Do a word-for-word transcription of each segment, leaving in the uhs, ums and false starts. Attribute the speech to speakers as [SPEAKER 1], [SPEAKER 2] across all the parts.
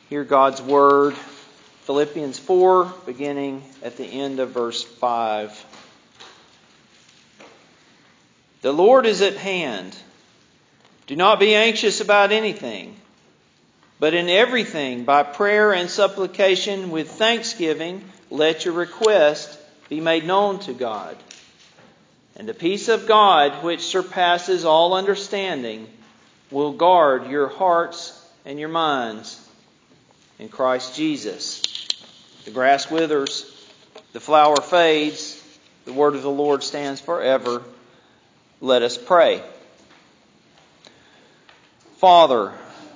[SPEAKER 1] Hear God's Word. Philippians four, beginning at the end of verse five. The Lord is at hand. Do not be anxious about anything, but in everything, by prayer and supplication with thanksgiving, let your request be made known to God. And the peace of God, which surpasses all understanding, will guard your hearts and your minds in Christ Jesus. The grass withers, the flower fades, the word of the Lord stands forever. Let us pray. Father,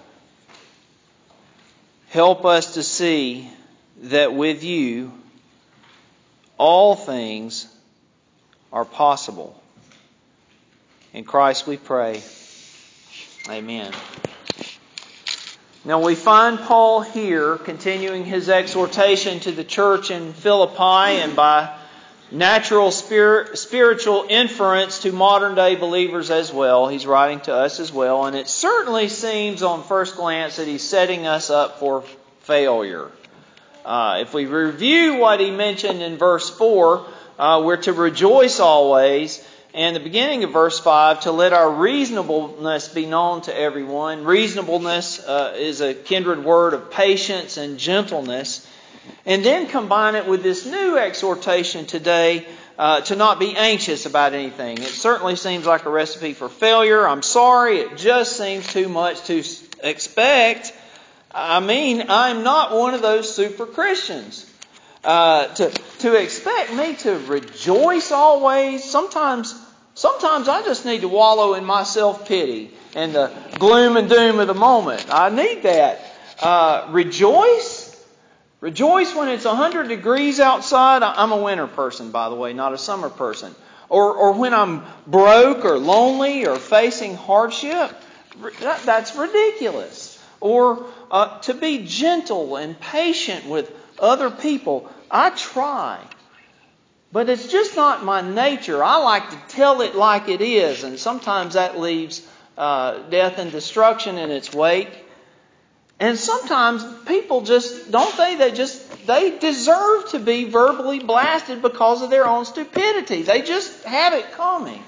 [SPEAKER 1] help us to see that with you all things are possible. In Christ we pray. Amen. Now we find Paul here continuing his exhortation to the church in Philippi, and by natural spirit, spiritual inference to modern day believers as well. He's writing to us as well. And it certainly seems on first glance that he's setting us up for failure. Uh, if we review what he mentioned in verse four, uh, we're to rejoice always. And the beginning of verse five, to let our reasonableness be known to everyone. Reasonableness uh, is a kindred word of patience and gentleness. And then combine it with this new exhortation today uh, to not be anxious about anything. It certainly seems like a recipe for failure. I'm sorry, it just seems too much to expect. I mean, I'm not one of those super Christians. Uh, to to expect me to rejoice always, sometimes sometimes I just need to wallow in my self-pity and the gloom and doom of the moment. I need that. Uh, rejoice? Rejoice when it's one hundred degrees outside. I'm a winter person, by the way, not a summer person. Or or when I'm broke or lonely or facing hardship. That, that's ridiculous. Or uh, to be gentle and patient with other people. I try. But it's just not my nature. I like to tell it like it is. And sometimes that leaves uh, death and destruction in its wake. And sometimes people just, don't they, they just, they deserve to be verbally blasted because of their own stupidity. They just have it coming.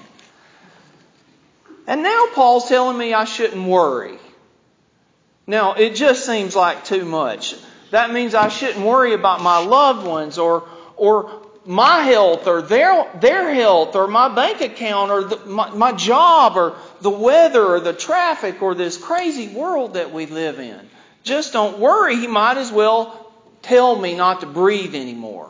[SPEAKER 1] And now Paul's telling me I shouldn't worry. Now, it just seems like too much. That means I shouldn't worry about my loved ones or or my health or their their health or my bank account or the, my, my job or the weather or the traffic or this crazy world that we live in. Just don't worry. He might as well tell me not to breathe anymore.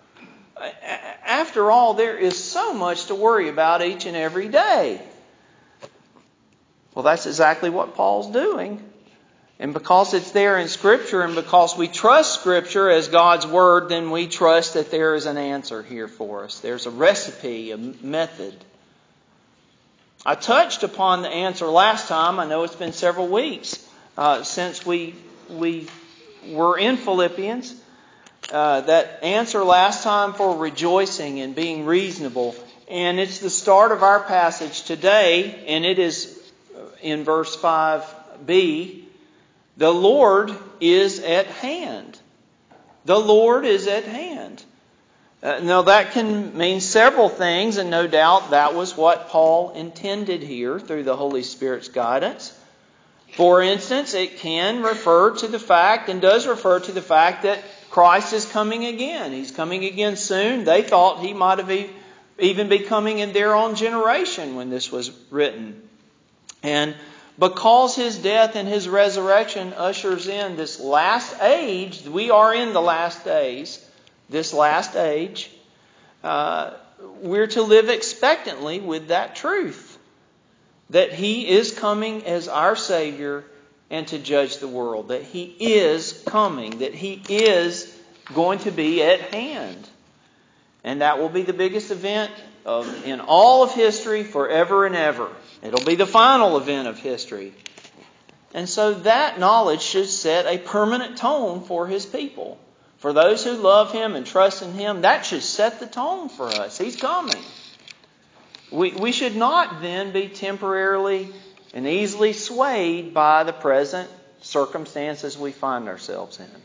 [SPEAKER 1] After all, there is so much to worry about each and every day. Well, that's exactly what Paul's doing. And because it's there in Scripture and because we trust Scripture as God's Word, then we trust that there is an answer here for us. There's a recipe, a method. I touched upon the answer last time. I know it's been several weeks uh, since we we were in Philippians. Uh, that answer last time for rejoicing and being reasonable. And it's the start of our passage today, and it is in verse five b. The Lord is at hand. The Lord is at hand. Uh, now that can mean several things, and no doubt that was what Paul intended here through the Holy Spirit's guidance. For instance, it can refer to the fact, and does refer to the fact, that Christ is coming again. He's coming again soon. They thought He might have even be coming in their own generation when this was written. And because His death and His resurrection ushers in this last age, we are in the last days, this last age, uh, we're to live expectantly with that truth. That He is coming as our Savior and to judge the world. That He is coming. That He is going to be at hand. And that will be the biggest event of, in all of history forever and ever. It'll be the final event of history. And so that knowledge should set a permanent tone for His people. For those who love Him and trust in Him, that should set the tone for us. He's coming. We, we should not then be temporarily and easily swayed by the present circumstances we find ourselves in.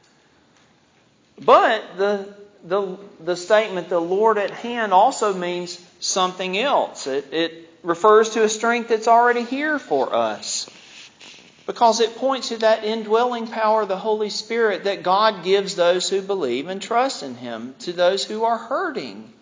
[SPEAKER 1] But the, the, the statement, the Lord at hand, also means something else. It, it refers to a strength that's already here for us. Because it points to that indwelling power of the Holy Spirit that God gives those who believe and trust in Him, to those who are hurting.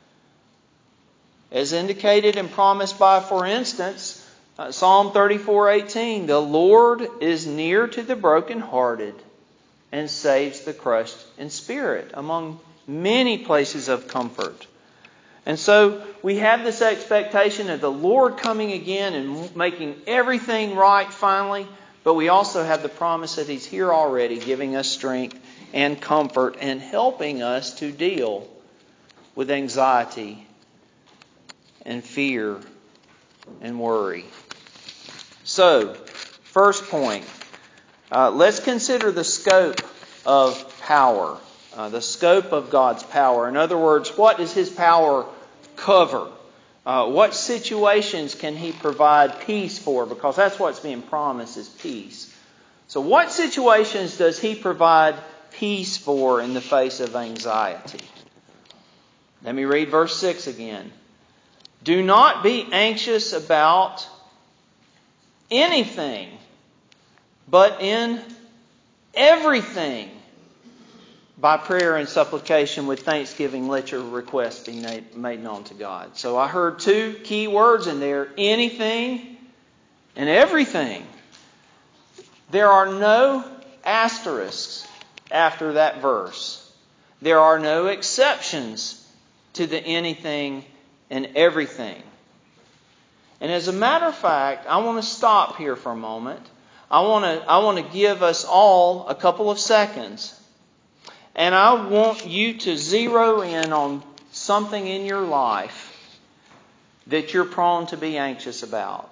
[SPEAKER 1] As indicated and promised by, for instance, uh, Psalm thirty-four eighteen, the Lord is near to the brokenhearted and saves the crushed in spirit, among many places of comfort. And so we have this expectation of the Lord coming again and making everything right finally, but we also have the promise that He's here already, giving us strength and comfort and helping us to deal with anxiety and fear and worry. So, first point, uh, let's consider the scope of power, uh, the scope of God's power. In other words, what does His power cover? Uh, what situations can He provide peace for? Because that's what's being promised, is peace. So what situations does He provide peace for in the face of anxiety? Let me read verse six again. Do not be anxious about anything, but in everything, by prayer and supplication with thanksgiving, let your requests be made known to God. So I heard two key words in there, anything and everything. There are no asterisks after that verse. There are no exceptions to the anything and everything. And as a matter of fact, I want to stop here for a moment. I want to, I want to give us all a couple of seconds. And I want you to zero in on something in your life that you're prone to be anxious about.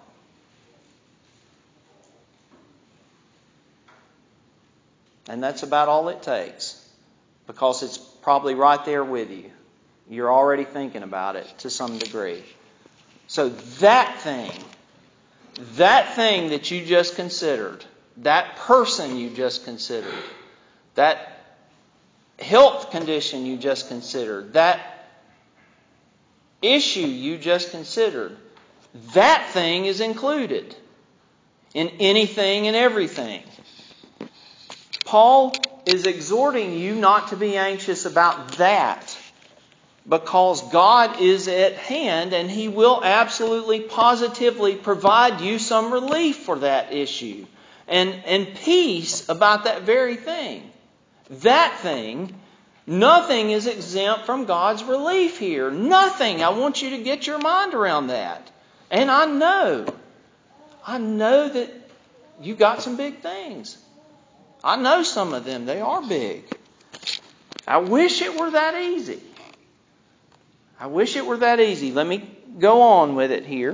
[SPEAKER 1] And that's about all it takes, because it's probably right there with you. You're already thinking about it to some degree. So that thing, that thing that you just considered, that person you just considered, that health condition you just considered, that issue you just considered, that thing is included in anything and everything. Paul is exhorting you not to be anxious about that, because God is at hand and He will absolutely, positively provide you some relief for that issue and, and peace about that very thing. That thing, nothing is exempt from God's relief here. Nothing. I want you to get your mind around that. And I know, I know that you got some big things. I know some of them. They are big. I wish it were that easy. I wish it were that easy. Let me go on with it here.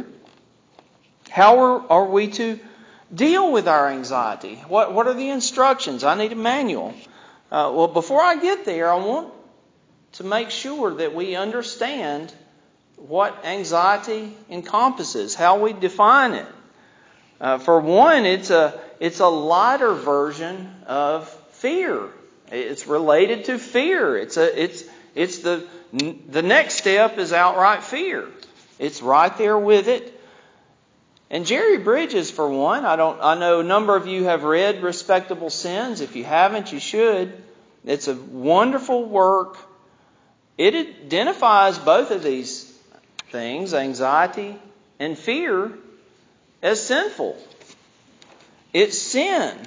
[SPEAKER 1] How are, are we to deal with our anxiety? What, what are the instructions? I need a manual. Uh, well, before I get there, I want to make sure that we understand what anxiety encompasses, how we define it. Uh, for one, it's a it's a lighter version of fear. It's related to fear. It's a it's it's the the next step is outright fear. It's right there with it. And Jerry Bridges, for one, I don't. I know a number of you have read Respectable Sins. If you haven't, you should. It's a wonderful work. It identifies both of these things, anxiety and fear, as sinful. It's sin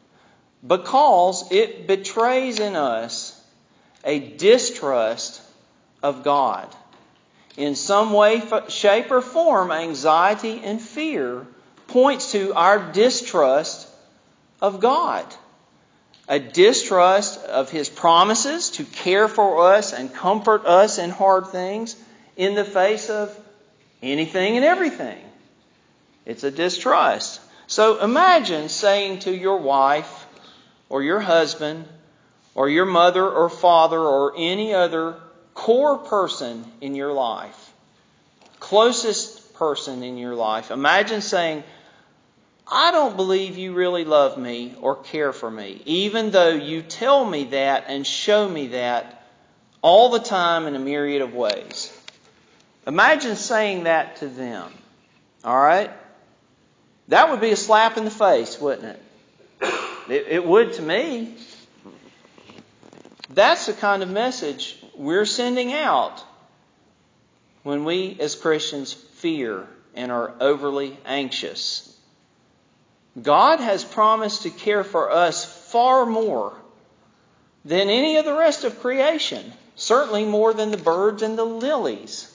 [SPEAKER 1] because it betrays in us a distrust of God. In some way, shape, or form, anxiety and fear points to our distrust of God. A distrust of His promises to care for us and comfort us in hard things in the face of anything and everything. It's a distrust. So imagine saying to your wife or your husband or your mother or father or any other core person in your life, closest person in your life, imagine saying, I don't believe you really love me or care for me, even though you tell me that and show me that all the time in a myriad of ways. Imagine saying that to them. All right? That would be a slap in the face, wouldn't it? It, it would to me. That's the kind of message we're sending out when we as Christians fear and are overly anxious. God has promised to care for us far more than any of the rest of creation. Certainly more than the birds and the lilies.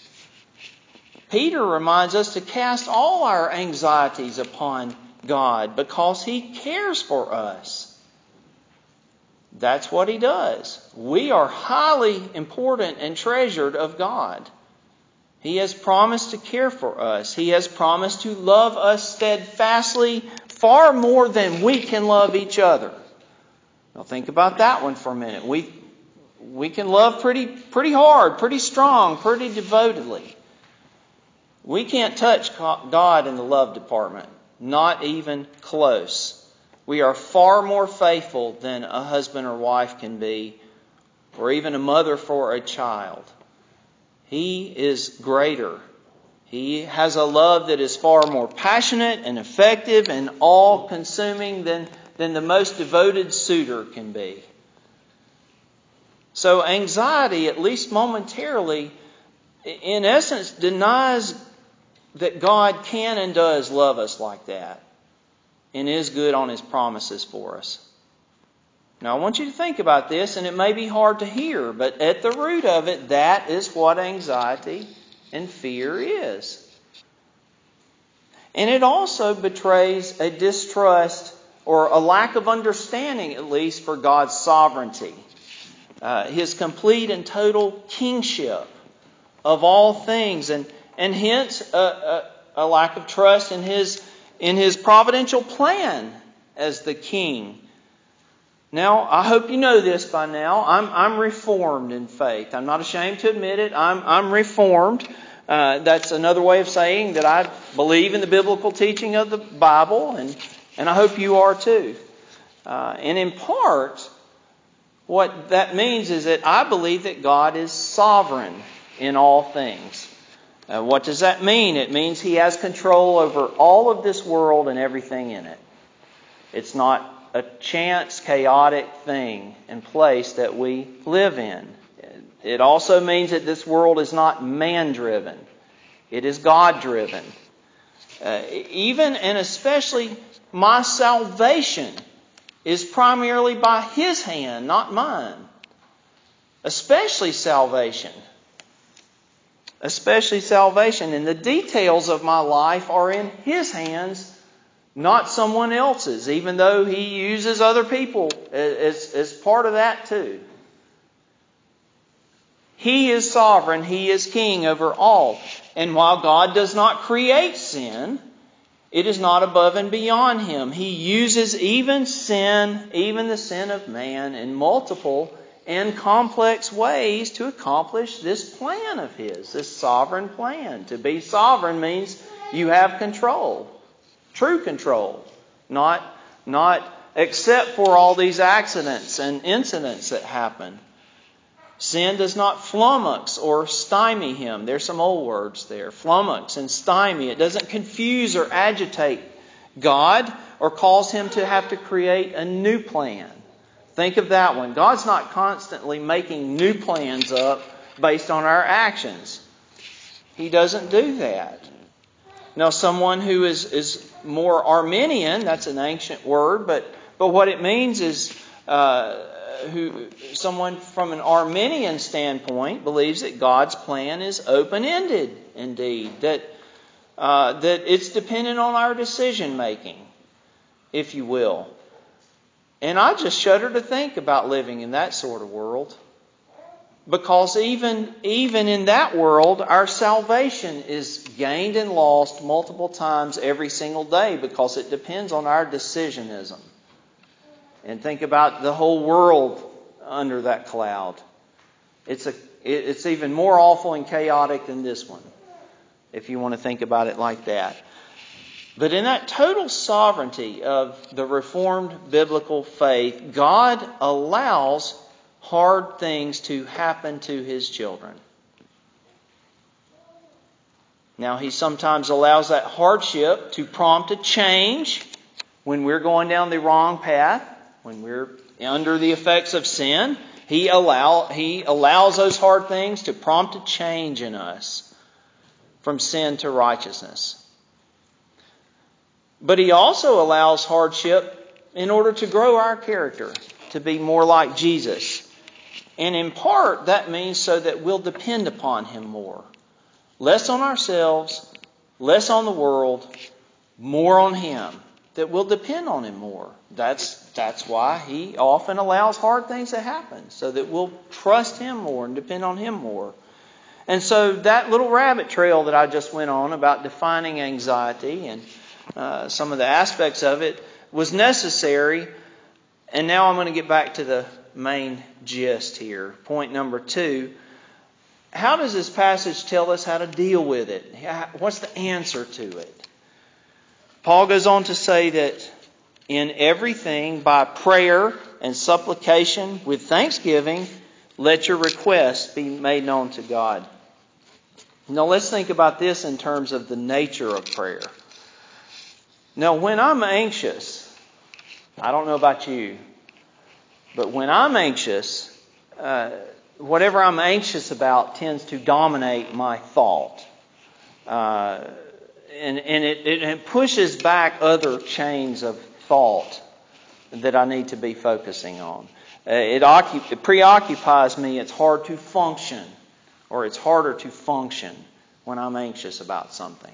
[SPEAKER 1] Peter reminds us to cast all our anxieties upon God because He cares for us. That's what He does. We are highly important and treasured of God. He has promised to care for us. He has promised to love us steadfastly far more than we can love each other. Now think about that one for a minute. We we can love pretty pretty hard, pretty strong, pretty devotedly. We can't touch God in the love department. Not even close. We are far more faithful than a husband or wife can be, or even a mother for a child. He is greater. He has a love that is far more passionate and effective and all-consuming than, than the most devoted suitor can be. So anxiety, at least momentarily, in essence, denies that God can and does love us like that and is good on His promises for us. Now, I want you to think about this, and it may be hard to hear, but at the root of it, that is what anxiety and fear is. And it also betrays a distrust or a lack of understanding, at least, for God's sovereignty, uh, His complete and total kingship of all things, and and hence a, a, a lack of trust in His in His providential plan as the King. Now, I hope you know this by now. I'm I'm reformed in faith. I'm not ashamed to admit it. I'm I'm reformed. Uh, that's another way of saying that I believe in the biblical teaching of the Bible, and and I hope you are too. Uh, and in part, what that means is that I believe that God is sovereign in all things. Uh, what does that mean? It means He has control over all of this world and everything in it. It's not a chance, chaotic thing and place that we live in. It also means that this world is not man-driven. It is God-driven. Uh, even and especially my salvation is primarily by His hand, not mine. Especially salvation. Especially salvation. And the details of my life are in His hands, not someone else's, even though He uses other people as, as part of that too. He is sovereign. He is king over all. And while God does not create sin, it is not above and beyond Him. He uses even sin, even the sin of man, in multiple and complex ways to accomplish this plan of His, this sovereign plan. To be sovereign means you have control, true control, not, not except for all these accidents and incidents that happen. Sin does not flummox or stymie Him. There's some old words there. Flummox and stymie. It doesn't confuse or agitate God or cause Him to have to create a new plan. Think of that one. God's not constantly making new plans up based on our actions. He doesn't do that. Now, someone who is, is more Arminian, that's an ancient word, but, but what it means is uh, who someone from an Arminian standpoint believes that God's plan is open-ended indeed, that, uh, that it's dependent on our decision making, if you will. And I just shudder to think about living in that sort of world. Because even, even in that world, our salvation is gained and lost multiple times every single day because it depends on our decisionism. And think about the whole world under that cloud. It's a, it's even more awful and chaotic than this one, if you want to think about it like that. But in that total sovereignty of the Reformed biblical faith, God allows hard things to happen to His children. Now, He sometimes allows that hardship to prompt a change when we're going down the wrong path, when we're under the effects of sin. He allow He allows those hard things to prompt a change in us from sin to righteousness. But He also allows hardship in order to grow our character, to be more like Jesus. And in part, that means so that we'll depend upon Him more. Less on ourselves, less on the world, more on Him. That we'll depend on Him more. That's, that's why He often allows hard things to happen, so that we'll trust Him more and depend on Him more. And so that little rabbit trail that I just went on about defining anxiety and uh, some of the aspects of it was necessary. And now I'm going to get back to the main gist here. Point number two. How does this passage tell us how to deal with it? What's the answer to it? Paul goes on to say that in everything, by prayer and supplication with thanksgiving, let your requests be made known to God. Now let's think about this in terms of the nature of prayer. Now when I'm anxious, I don't know about you, but when I'm anxious, uh, whatever I'm anxious about tends to dominate my thought. Uh, and and it, it, it pushes back other chains of thought that I need to be focusing on. Uh, it, occup- it preoccupies me. It's hard to function, or it's harder to function when I'm anxious about something.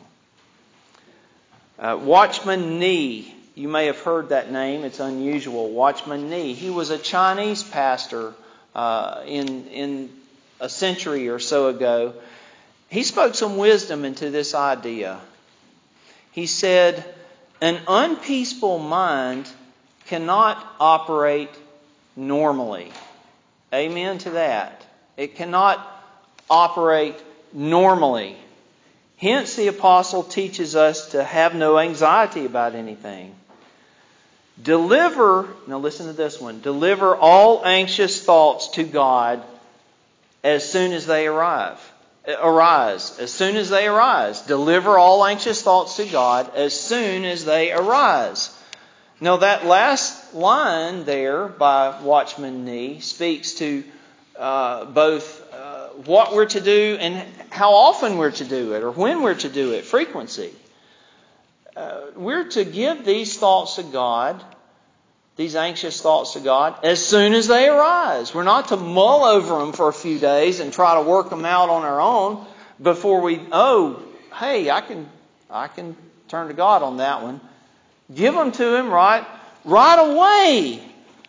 [SPEAKER 1] Uh, Watchman Nee, you may have heard that name. It's unusual. Watchman Nee. He was a Chinese pastor uh, in in a century or so ago. He spoke some wisdom into this idea. He said, an unpeaceful mind cannot operate normally. Amen to that. It cannot operate normally. Hence, the apostle teaches us to have no anxiety about anything. Deliver, now listen to this one, deliver all anxious thoughts to God as soon as they arrive. Arise. As soon as they arise. Deliver all anxious thoughts to God as soon as they arise. Now that last line there by Watchman Nee speaks to uh, both uh, what we're to do and how often we're to do it, or when we're to do it, frequency. Uh, we're to give these thoughts to God, these anxious thoughts to God, as soon as they arise. We're not to mull over them for a few days and try to work them out on our own before we, oh, hey, I can I can turn to God on that one. Give them to Him right, right away.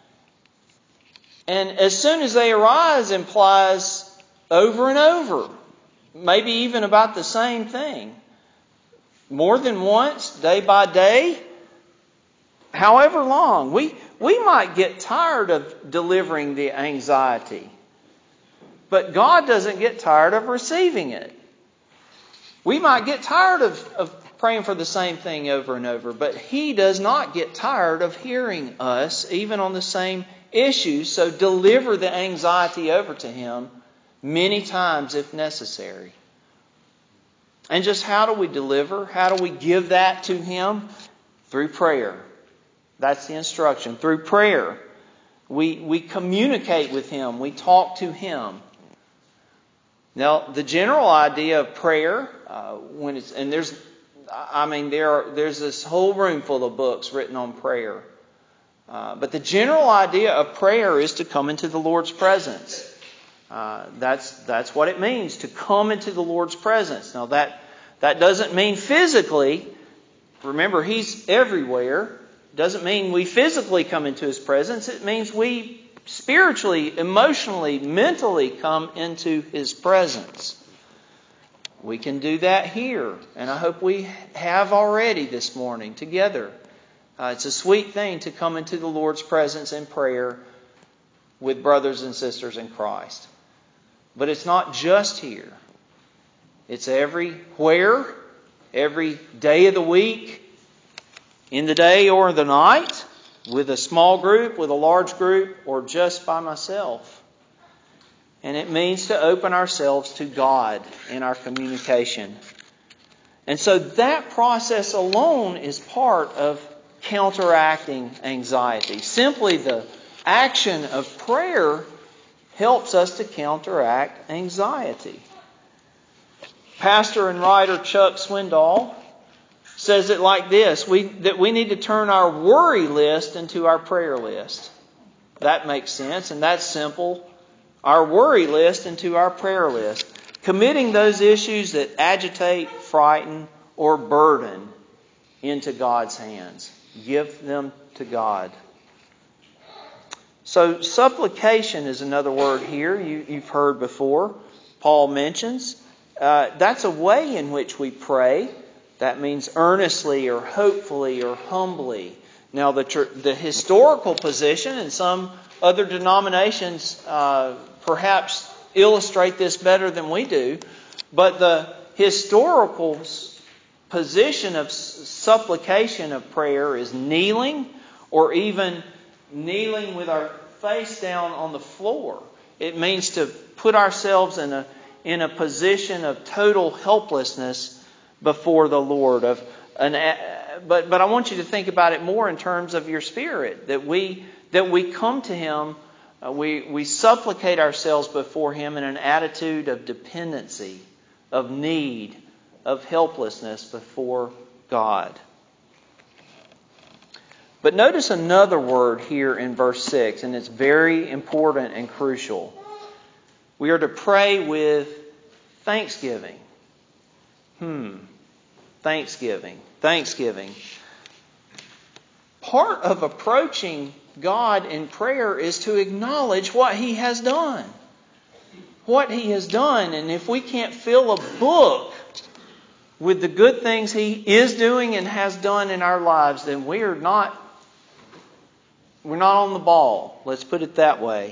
[SPEAKER 1] And as soon as they arise implies over and over, maybe even about the same thing. More than once, day by day, however long. We we might get tired of delivering the anxiety, but God doesn't get tired of receiving it. We might get tired of, of praying for the same thing over and over, but He does not get tired of hearing us, even on the same issue. So deliver the anxiety over to Him many times if necessary. And just how do we deliver? How do we give that to Him? Through prayer. That's the instruction. Through prayer. We, we communicate with Him. We talk to Him. Now, the general idea of prayer, uh, when it's, and there's, I mean, there are, there's this whole room full of books written on prayer. Uh, but the general idea of prayer is to come into the Lord's presence. Uh, that's that's what it means, to come into the Lord's presence. Now, that that doesn't mean physically. Remember, He's everywhere. Doesn't mean we physically come into His presence. It means we spiritually, emotionally, mentally come into His presence. We can do that here, and I hope we have already this morning together. Uh, it's a sweet thing to come into the Lord's presence in prayer with brothers and sisters in Christ. But it's not just here. It's everywhere, every day of the week, in the day or the night, with a small group, with a large group, or just by myself. And it means to open ourselves to God in our communication. And so that process alone is part of counteracting anxiety. Simply the action of prayer helps us to counteract anxiety. Pastor and writer Chuck Swindoll says it like this, we, that we need to turn our worry list into our prayer list. That makes sense, and that's simple. Our worry list into our prayer list. Committing those issues that agitate, frighten, or burden into God's hands. Give them to God. So supplication is another word here you, you've heard before. Paul mentions. Uh, that's a way in which we pray. That means earnestly or hopefully or humbly. Now the tr- the historical position, and some other denominations uh, perhaps illustrate this better than we do, but the historical position of supplication of prayer is kneeling, or even kneeling with our face down on the floor. It means to put ourselves in a in a position of total helplessness before the Lord. Of an, but but I want you to think about it more in terms of your spirit, that we that we come to Him, uh, we we supplicate ourselves before Him in an attitude of dependency, of need, of helplessness before God. But notice another word here in verse six, and it's very important and crucial. We are to pray with thanksgiving. Hmm. Thanksgiving. Thanksgiving. Part of approaching God in prayer is to acknowledge what He has done. What He has done. And if we can't fill a book with the good things He is doing and has done in our lives, then we are not, we're not on the ball. Let's put it that way.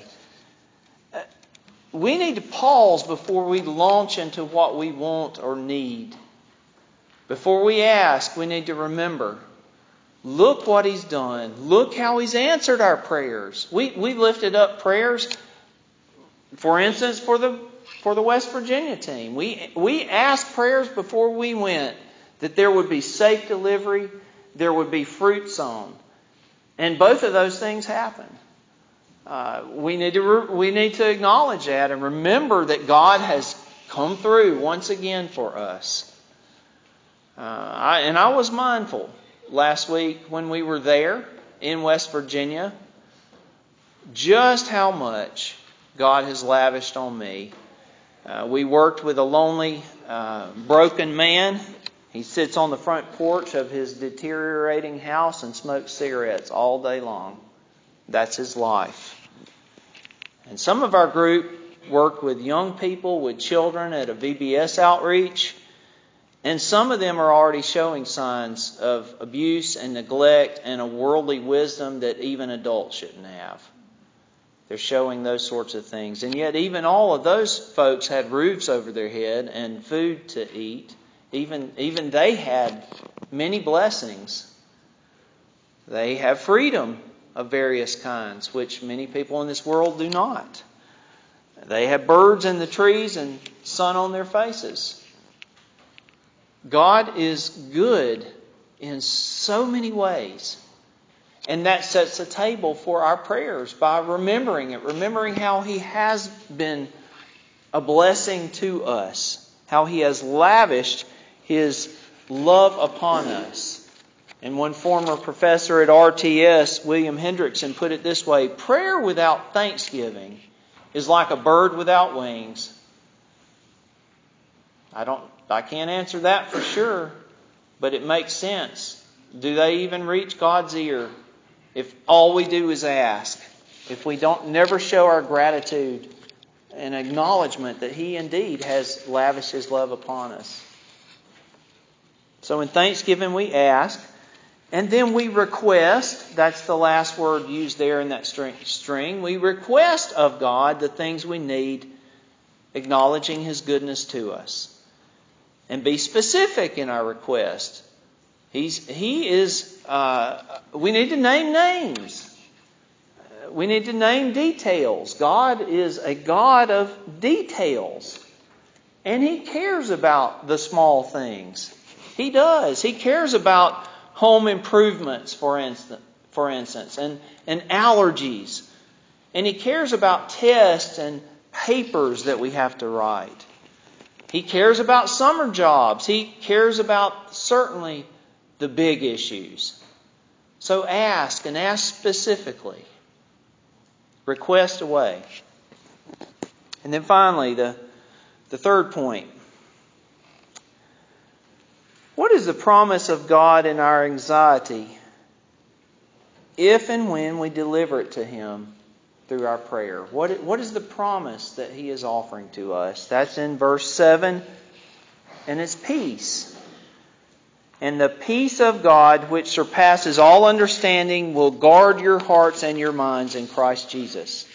[SPEAKER 1] We need to pause before we launch into what we want or need. Before we ask, we need to remember, look what He's done. Look how He's answered our prayers. We we lifted up prayers, for instance, for the for the West Virginia team. We we asked prayers before we went that there would be safe delivery, there would be fruit sown, and both of those things happened. Uh, we need to re- we need to acknowledge that and remember that God has come through once again for us. Uh, I, and I was mindful last week when we were there in West Virginia just how much God has lavished on me. Uh, we worked with a lonely, uh, broken man. He sits on the front porch of his deteriorating house and smokes cigarettes all day long. That's his life. And some of our group worked with young people, with children at a V B S outreach. And some of them are already showing signs of abuse and neglect and a worldly wisdom that even adults shouldn't have. They're showing those sorts of things. And yet even all of those folks had roofs over their head and food to eat. Even, even they had many blessings. They have freedom of various kinds, which many people in this world do not. They have birds in the trees and sun on their faces. God is good in so many ways. And that sets a table for our prayers by remembering it. Remembering how He has been a blessing to us. How He has lavished His love upon us. And one former professor at R T S, William Hendrickson, put it this way: prayer without thanksgiving is like a bird without wings. I don't, I can't answer that for sure, but it makes sense. Do they even reach God's ear if all we do is ask? If we don't never show our gratitude and acknowledgement that He indeed has lavished His love upon us. So in thanksgiving we ask. And then we request, that's the last word used there in that string. We request of God the things we need, acknowledging His goodness to us. And be specific in our request. He's, he is Uh, we need to name names. We need to name details. God is a God of details. And He cares about the small things. He does. He cares about home improvements, for instance, for instance, and, and allergies. And He cares about tests and papers that we have to write. He cares about summer jobs. He cares about certainly the big issues. So ask, and ask specifically. Request away. And then finally, the, the third point. What is the promise of God in our anxiety if and when we deliver it to Him through our prayer? What, what is the promise that He is offering to us? That's in verse seven, and it's peace. And the peace of God, which surpasses all understanding, will guard your hearts and your minds in Christ Jesus.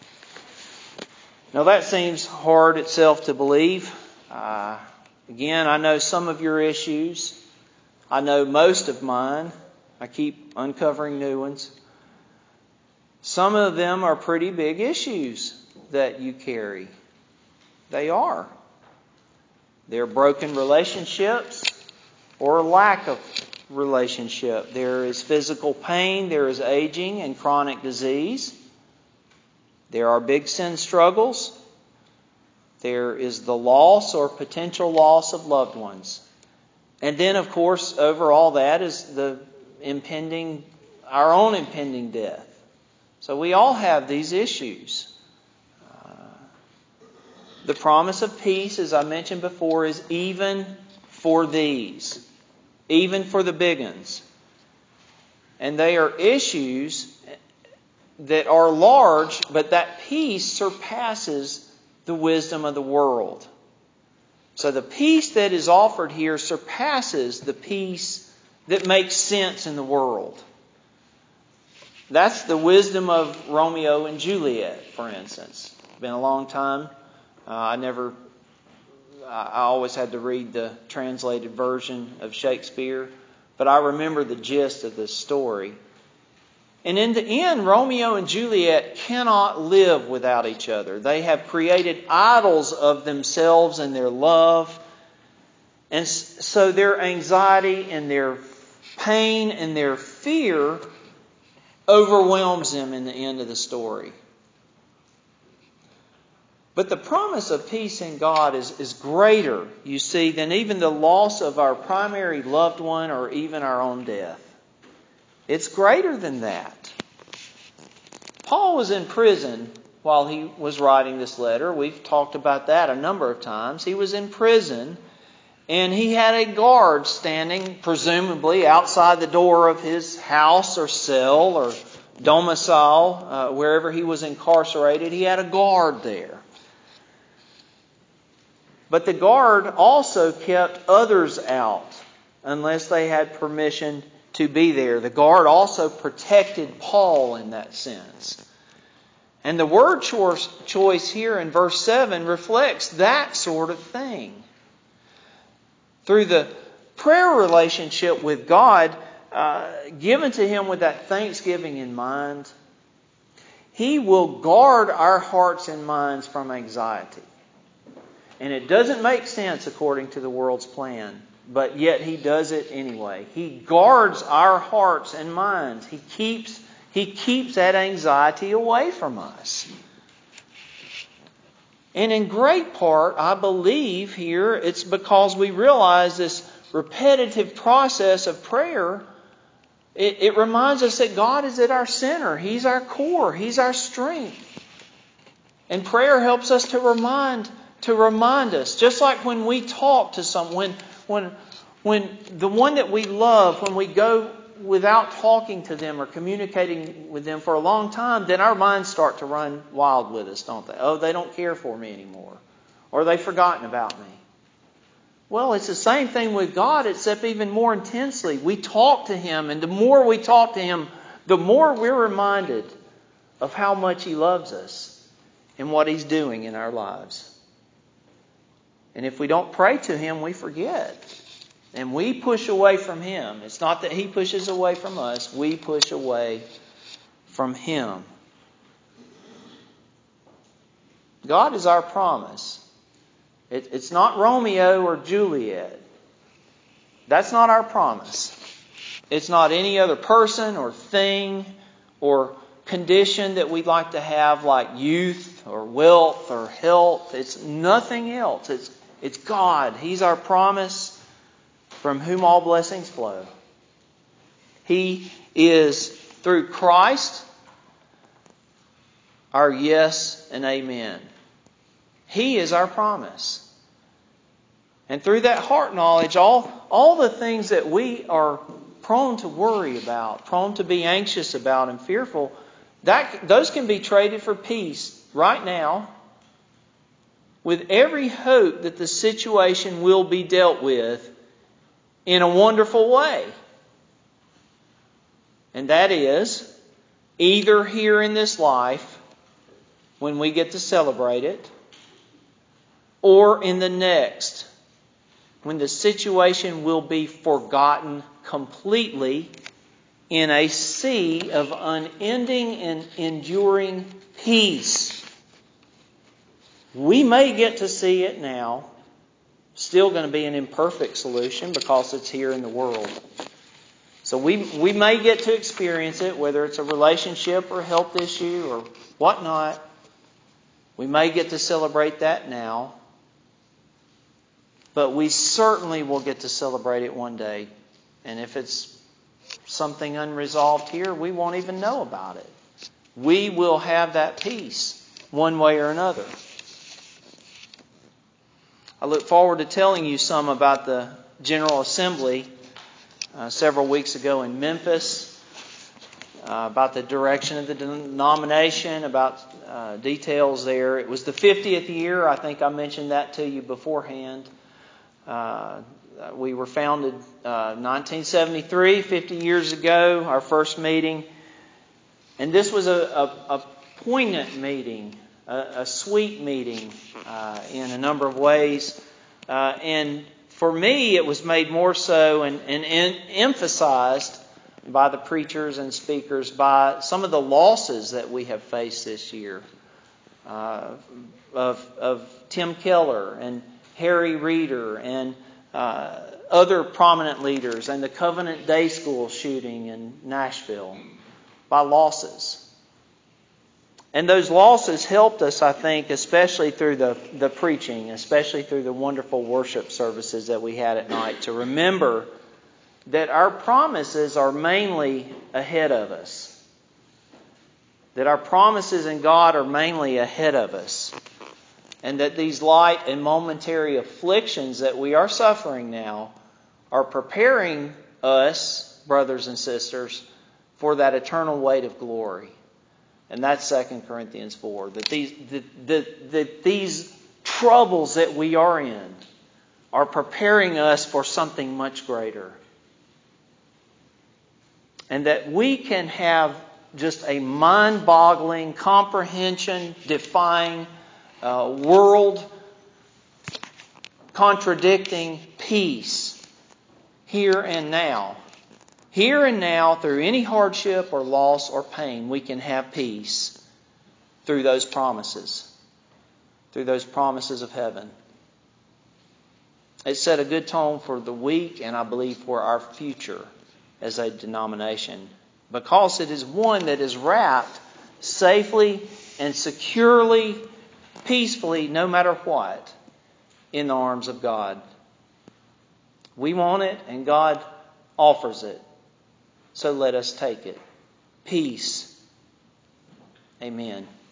[SPEAKER 1] Now that seems hard itself to believe. Uh, again, I know some of your issues. I know most of mine. I keep uncovering new ones. Some of them are pretty big issues that you carry. They are. They're broken relationships or lack of relationship. There is physical pain. There is aging and chronic disease. There are big sin struggles. There is the loss or potential loss of loved ones. And then, of course, over all that is the impending, our own impending death. So we all have these issues. Uh, the promise of peace, as I mentioned before, is even for these. Even for the big ones. And they are issues that are large, but that peace surpasses the wisdom of the world. So the peace that is offered here surpasses the peace that makes sense in the world. That's the wisdom of Romeo and Juliet, for instance. It's been a long time. Uh, I never, I always had to read the translated version of Shakespeare, but I remember the gist of this story. And in the end, Romeo and Juliet cannot live without each other. They have created idols of themselves and their love. And so their anxiety and their pain and their fear overwhelms them in the end of the story. But the promise of peace in God is, is greater, you see, than even the loss of our primary loved one or even our own death. It's greater than that. Paul was in prison while he was writing this letter. We've talked about that a number of times. He was in prison, and he had a guard standing, presumably, outside the door of his house or cell or domicile, uh, wherever he was incarcerated. He had a guard there. But the guard also kept others out unless they had permission to be there. The guard also protected Paul in that sense. And the word choice here in verse seven reflects that sort of thing. Through the prayer relationship with God, uh, given to Him with that thanksgiving in mind, He will guard our hearts and minds from anxiety. And it doesn't make sense according to the world's plan, but yet He does it anyway. He guards our hearts and minds. He keeps, He keeps that anxiety away from us. And in great part, I believe here, it's because we realize this repetitive process of prayer. It, it reminds us that God is at our center. He's our core. He's our strength. And prayer helps us to remind to remind us, just like when we talk to someone, when, when the one that we love, when we go without talking to them or communicating with them for a long time, then our minds start to run wild with us, don't they? Oh, they don't care for me anymore. Or they've forgotten about me. Well, it's the same thing with God, except even more intensely. We talk to Him, and the more we talk to Him, the more we're reminded of how much He loves us and what He's doing in our lives. And if we don't pray to Him, we forget. And we push away from Him. It's not that He pushes away from us. We push away from Him. God is our promise. It, it's not Romeo or Juliet. That's not our promise. It's not any other person or thing or condition that we'd like to have, like youth or wealth or health. It's nothing else. It's, it's God. He's our promise, from whom all blessings flow. He is, through Christ, our yes and amen. He is our promise. And through that heart knowledge, all, all the things that we are prone to worry about, prone to be anxious about and fearful, that those can be traded for peace right now, with every hope that the situation will be dealt with in a wonderful way. And that is, either here in this life, when we get to celebrate it, or in the next, when the situation will be forgotten completely in a sea of unending and enduring peace. We may get to see it now. Still going to be an imperfect solution because it's here in the world. So we we may get to experience it, whether it's a relationship or health issue or whatnot. We may get to celebrate that now. But we certainly will get to celebrate it one day. And if it's something unresolved here, we won't even know about it. We will have that peace one way or another. I look forward to telling you some about the General Assembly uh, several weeks ago in Memphis, uh, about the direction of the denomination, about uh, details there. It was the fiftieth year. I think I mentioned that to you beforehand. Uh, we were founded uh, nineteen seventy-three, fifty years ago, our first meeting. And this was a, a, a poignant meeting, a, a sweet meeting uh, in a number of ways. Uh, and for me, it was made more so and, and, and emphasized by the preachers and speakers by some of the losses that we have faced this year. Uh, of, of Tim Keller and Harry Reeder and uh, other prominent leaders, and the Covenant Day School shooting in Nashville, by losses. And those losses helped us, I think, especially through the, the preaching, especially through the wonderful worship services that we had at night, to remember that our promises are mainly ahead of us. That our promises in God are mainly ahead of us. And that these light and momentary afflictions that we are suffering now are preparing us, brothers and sisters, for that eternal weight of glory. And that's Second Corinthians four. That these, that, that, that these troubles that we are in are preparing us for something much greater. And that we can have just a mind-boggling, comprehension-defying, Uh, world contradicting peace here and now. Here and now, through any hardship or loss or pain, we can have peace through those promises, through those promises of heaven. It set a good tone for the week, and I believe for our future as a denomination, because it is one that is wrapped safely and securely, peacefully, no matter what, in the arms of God. We want it, and God offers it. So let us take it. Peace. Amen.